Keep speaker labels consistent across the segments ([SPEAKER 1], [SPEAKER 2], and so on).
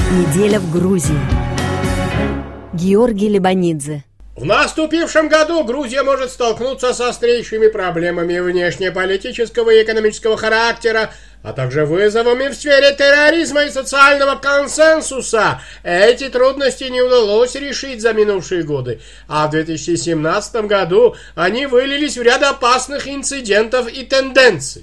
[SPEAKER 1] Неделя в Грузии. Георгий Лебанидзе.
[SPEAKER 2] В наступившем году Грузия может столкнуться с острейшими проблемами внешнеполитического и экономического характера, а также вызовами в сфере терроризма и социального консенсуса. Эти трудности не удалось решить за минувшие годы, а в 2017 году они вылились в ряд опасных инцидентов и тенденций.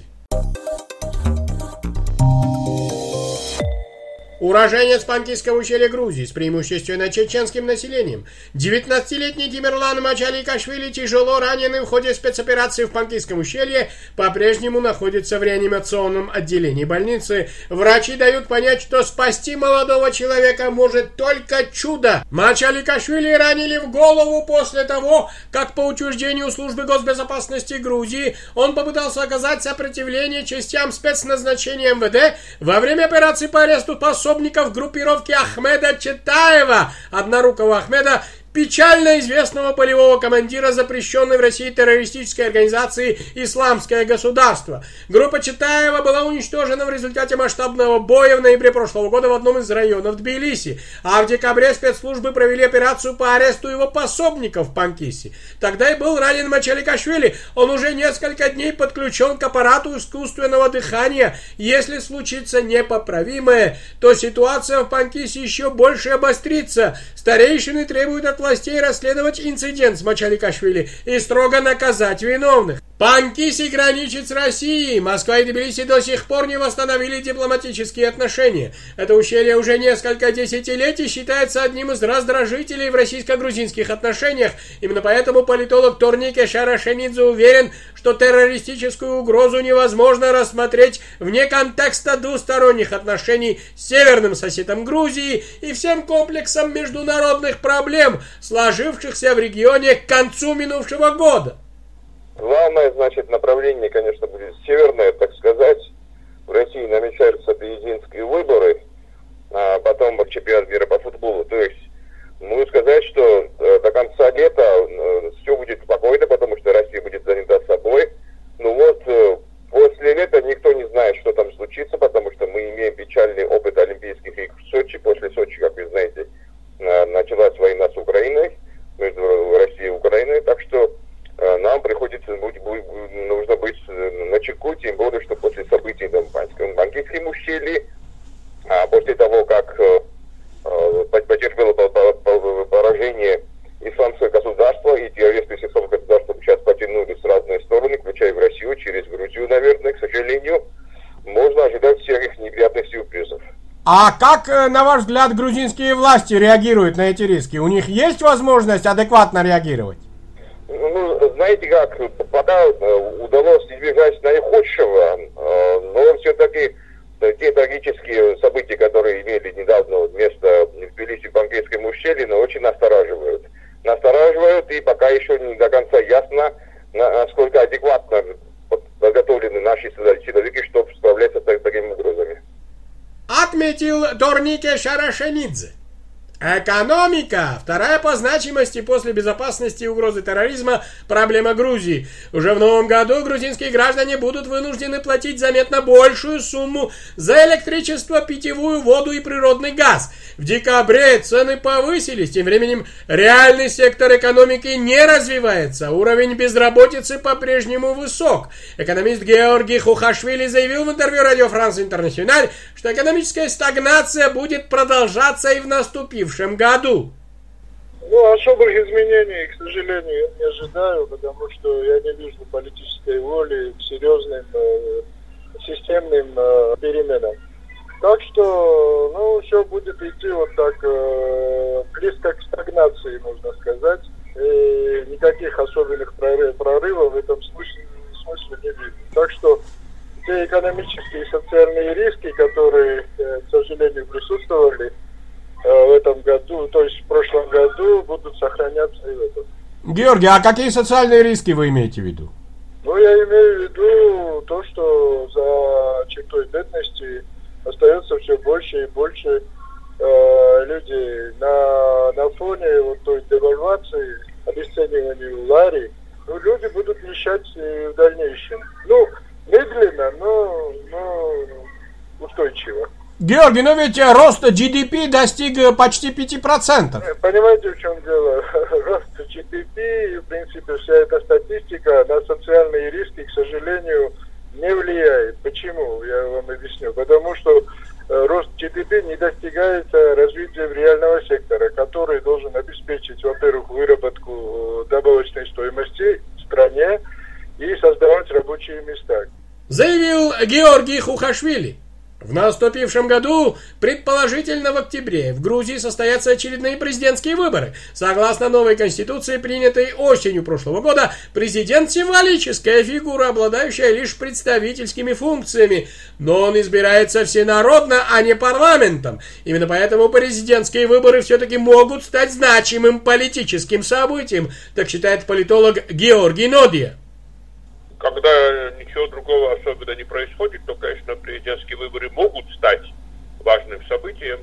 [SPEAKER 2] Уроженец Панкисского ущелья Грузии с преимущественно чеченским населением, 19-летний Тимирлан Мачаликашвили, тяжело раненый в ходе спецоперации в Панкисском ущелье, по-прежнему находится в реанимационном отделении больницы. Врачи дают понять, что спасти молодого человека может только чудо. Мачаликашвили ранили в голову после того, как по учреждению службы госбезопасности Грузии он попытался оказать сопротивление частям спецназначения МВД во время операции по аресту пособников группировки Ахмеда Чатаева, однорукого Ахмеда, печально известного полевого командира запрещенной в России террористической организации «Исламское государство». Группа Чатаева была уничтожена в результате масштабного боя в ноябре прошлого года в одном из районов Тбилиси, а в декабре спецслужбы провели операцию по аресту его пособников в Панкисе. Тогда и был ранен Мачаликашвили. Он уже несколько дней подключен к аппарату искусственного дыхания. Если случится непоправимое, то ситуация в Панкисе еще больше обострится. Старейшины требуют от властей расследовать инцидент с Мачаликашвили и строго наказать виновных. Панкиси граничит с Россией. Москва и Тбилиси до сих пор не восстановили дипломатические отношения. Это ущелье уже несколько десятилетий считается одним из раздражителей в российско-грузинских отношениях. Именно поэтому политолог Торнике Шарашенидзе уверен, что террористическую угрозу невозможно рассмотреть вне контекста двусторонних отношений с северным соседом Грузии и всем комплексом международных проблем, сложившихся в регионе к концу минувшего года.
[SPEAKER 3] Главное, направление, конечно, будет северное, так сказать. В России намечаются президентские выборы, а потом чемпионат мира по футболу. То есть, могу сказать, что до конца лета все будет спокойно, потому что Россия будет занята собой. После лета никто не знает, что там случится, потому что мы имеем печальный опыт Олимпийских игр в Сочи. После Сочи, как вы знаете, началась война с Украиной, между Россией и Украиной, так что нам нужно быть начеку, тем более, что после событий в Панкисском ущелье, после того, как потерпело поражение Исламское государство, и террористы Исламского государства сейчас потянулись в разные стороны, включая в Россию, через Грузию, наверное, к сожалению, можно ожидать всяких неприятных сюрпризов.
[SPEAKER 2] А как, на ваш взгляд, грузинские власти реагируют на эти риски? У них есть возможность адекватно реагировать?
[SPEAKER 3] Знаете как, пока удалось избежать наихудшего, но все-таки те трагические события, которые имели недавно место в Тбилиси, в Панкисском ущелье, очень настораживают. И пока еще не до конца ясно, насколько адекватно подготовлены наши силовики, чтобы справляться с такими угрозами.
[SPEAKER 2] Отметил Торнике Шарашенидзе. Экономика. Вторая по значимости после безопасности и угрозы терроризма проблема Грузии. Уже в новом году грузинские граждане будут вынуждены платить заметно большую сумму за электричество, питьевую воду и природный газ. В декабре цены повысились, тем временем реальный сектор экономики не развивается, уровень безработицы по-прежнему высок. Экономист Георгий Хухашвили заявил в интервью Радио Франс Интернациональ, что экономическая стагнация будет продолжаться и в наступившем году.
[SPEAKER 4] Особых изменений, к сожалению, я не ожидаю, потому что я не вижу политической воли к серьезным системным переменам. Так что, все будет идти вот так, близко к стагнации, можно сказать. И никаких особенных прорывов в этом смысле не видно. Так что те экономические и социальные риски, которые, к сожалению, присутствовали в этом году, то есть в прошлом году, будут сохраняться и в этом.
[SPEAKER 2] Георгий, а какие социальные риски вы имеете в виду?
[SPEAKER 4] Я имею в виду то, что за чертой бедности остается все больше и больше людей на фоне вот той девальвации, обесценивания лари. Люди будут нищать в дальнейшем. Медленно, но устойчиво.
[SPEAKER 2] Георгий, но ведь рост GDP достиг почти 5%.
[SPEAKER 4] Понимаете, в чем дело? Рост GDP и, в принципе, вся эта статистика на социальные риски, к сожалению, не влияет. Почему? Я вам объясню. Потому что рост GDP не достигается развития реального сектора, который должен обеспечить, во-первых, выработку добавочной стоимости в стране и создавать рабочие места.
[SPEAKER 2] Заявил Георгий Хухашвили. В наступившем году, предположительно в октябре, в Грузии состоятся очередные президентские выборы. Согласно новой конституции, принятой осенью прошлого года, президент – символическая фигура, обладающая лишь представительскими функциями. Но он избирается всенародно, а не парламентом. Именно поэтому президентские выборы все-таки могут стать значимым политическим событием, так считает политолог Георгий Нодия.
[SPEAKER 5] Когда ничего другого особенно не происходит, то, конечно, президентские выборы могут стать важным событием,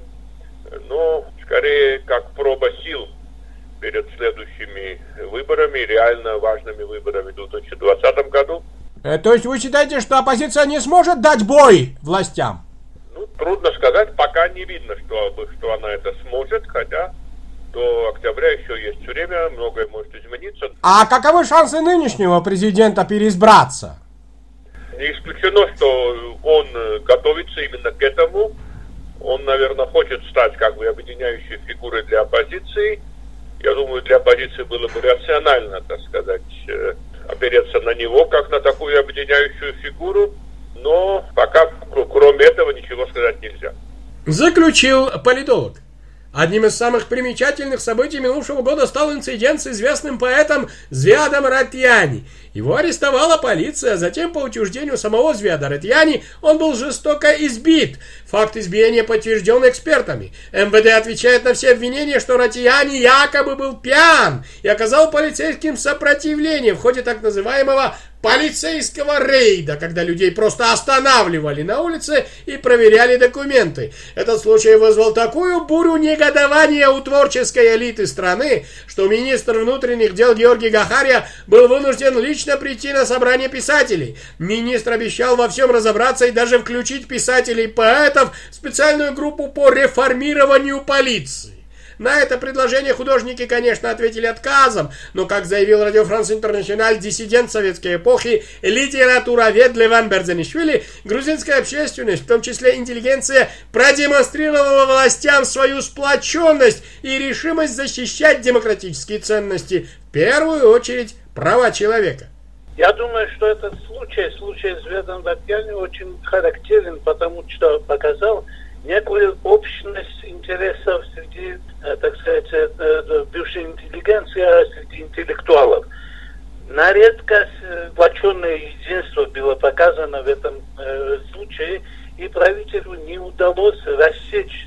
[SPEAKER 5] но скорее как проба сил перед следующими выборами, реально важными выборами в 2020 году.
[SPEAKER 2] То есть вы считаете, что оппозиция не сможет дать бой властям?
[SPEAKER 5] Ну, трудно сказать, пока не видно, что она это сможет, хотя до октября еще есть время, многое может измениться.
[SPEAKER 2] А каковы шансы нынешнего президента переизбраться?
[SPEAKER 5] Не исключено, что он готовится именно к этому. Он, наверное, хочет стать как бы объединяющей фигурой для оппозиции. Я думаю, для оппозиции было бы рационально, так сказать, опереться на него как на такую объединяющую фигуру. Но пока, кроме этого, ничего сказать нельзя.
[SPEAKER 2] Заключил политолог. Одним из самых примечательных событий минувшего года стал инцидент с известным поэтом Звиадом Ратьяни. Его арестовала полиция, а затем по утверждению самого Звиада Ратьяни он был жестоко избит. Факт избиения подтвержден экспертами. МВД отвечает на все обвинения, что Ратьяни якобы был пьян и оказал полицейским сопротивление в ходе так называемого полицейского рейда, когда людей просто останавливали на улице и проверяли документы. Этот случай вызвал такую бурю негодования у творческой элиты страны, что министр внутренних дел Георгий Гахария был вынужден лично прийти на собрание писателей. Министр обещал во всем разобраться и даже включить писателей-поэтов в специальную группу по реформированию полиции. На это предложение художники, конечно, ответили отказом, но, как заявил Радио Франс Интернациональ, диссидент советской эпохи, литературовед Леван Берзанишвили, грузинская общественность, в том числе интеллигенция, продемонстрировала властям свою сплоченность и решимость защищать демократические ценности, в первую очередь права человека.
[SPEAKER 6] Я думаю, что этот случай с Звиадом Ратьяни очень характерен, потому что показал некую общность интересов среди, так сказать, бывшей интеллигенции, среди интеллектуалов. На редкость сплоченное единство было показано в этом случае, и правителю не удалось рассечь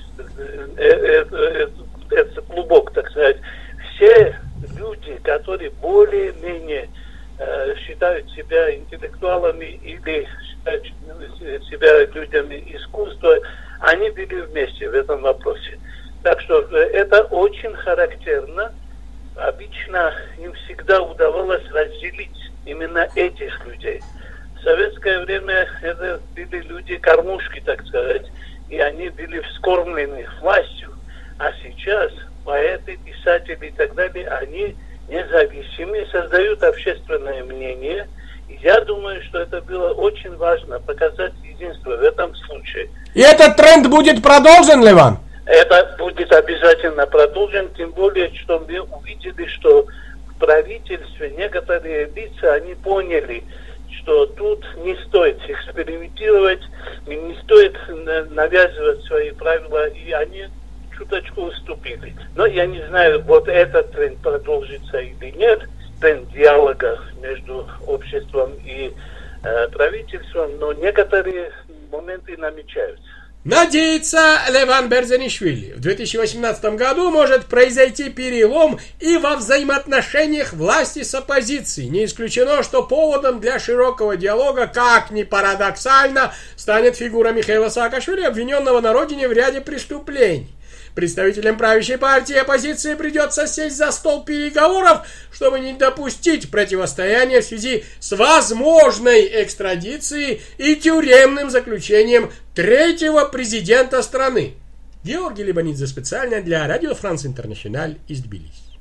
[SPEAKER 6] этот клубок, так сказать. Все люди, которые более-менее считают себя интеллектуалами или считают себя людьми искусства, они были вместе в этом вопросе. Так что это очень характерно. Обычно им всегда удавалось разделить именно этих людей. В советское время это были люди-кормушки, так сказать, и они были вскормлены властью. А сейчас поэты, писатели и так далее, они независимые, создают общественное мнение. И я думаю, что это было очень важно, показать единство в этом случае.
[SPEAKER 2] И этот тренд будет продолжен, Леван?
[SPEAKER 6] Это будет обязательно продолжен, тем более, что мы увидели, что в правительстве некоторые лица, они поняли, что тут не стоит экспериментировать, не стоит навязывать свои правила, и они чуточку уступили. Но я не знаю, вот этот тренд продолжится или нет, тренд диалога между обществом и правительством, но некоторые моменты намечаются.
[SPEAKER 2] Надеется Леван Берзанишвили. В 2018 году может произойти перелом и во взаимоотношениях власти с оппозицией. Не исключено, что поводом для широкого диалога, как ни парадоксально, станет фигура Михаила Саакашвили, обвиненного на родине в ряде преступлений. Представителям правящей партии и оппозиции придется сесть за стол переговоров, чтобы не допустить противостояния в связи с возможной экстрадицией и тюремным заключением третьего президента страны. Георгий Либанидзе специально для Радио Франц Интернациональ из Тбилиси.